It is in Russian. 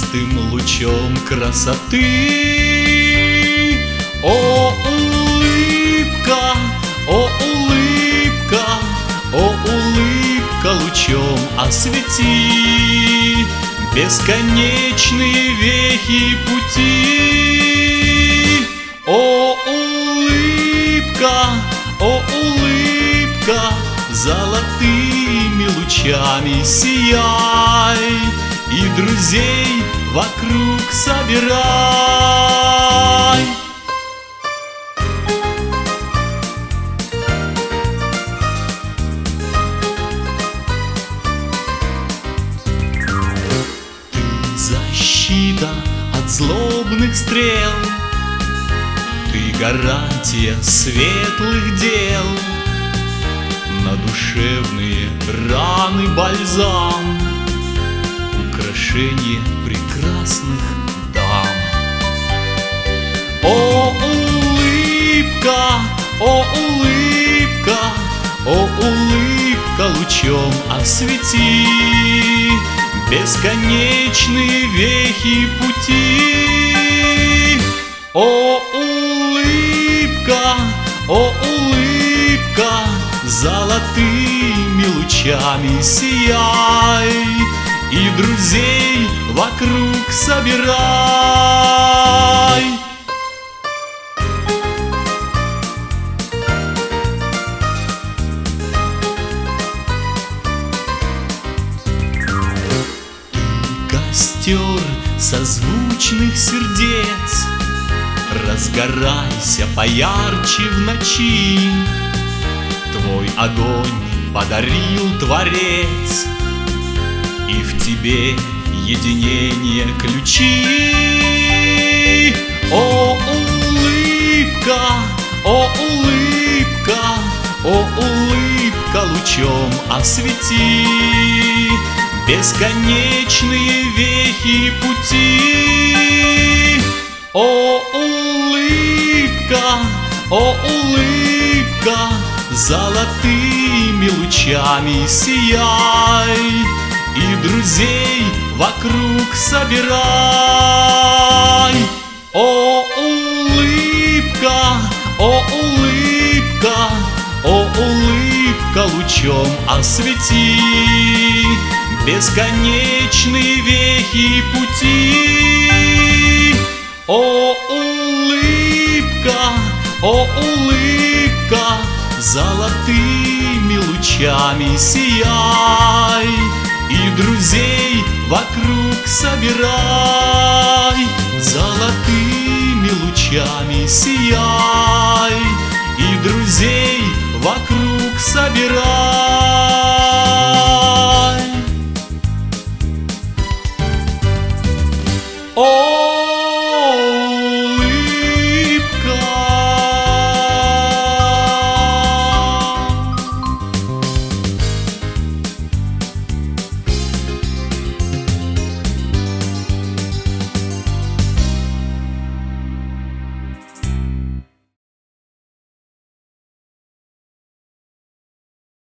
чистым лучом красоты. О, улыбка, о, улыбка, о, улыбка, лучом освети бесконечные вехи пути. О, улыбка, о, улыбка, золотыми лучами сияй и друзей вокруг собирай. Ты защита от злобных стрел, ты гарантия светлых дел, на душевные раны бальзам, украшение прекрасных дам. О, улыбка, о, улыбка, о, улыбка, лучом освети бесконечные вехи пути. О, улыбка, о, улыбка, золотыми лучами сияй и друзей вокруг собирай. Ты костер созвучных сердец, разгорайся поярче в ночи. Твой огонь подарил Творец, и в тебе единение ключи. О, улыбка, о, улыбка, о, улыбка, лучом освети бесконечные вехи пути. О, улыбка, о, улыбка, золотыми лучами сияй и друзей вокруг собирай. О, улыбка, о, улыбка, о, улыбка, лучом освети бесконечные вехи пути. О, улыбка, о, улыбка, золотыми лучами сияй и друзей вокруг собирай. Золотыми лучами сияй и друзей вокруг собирай.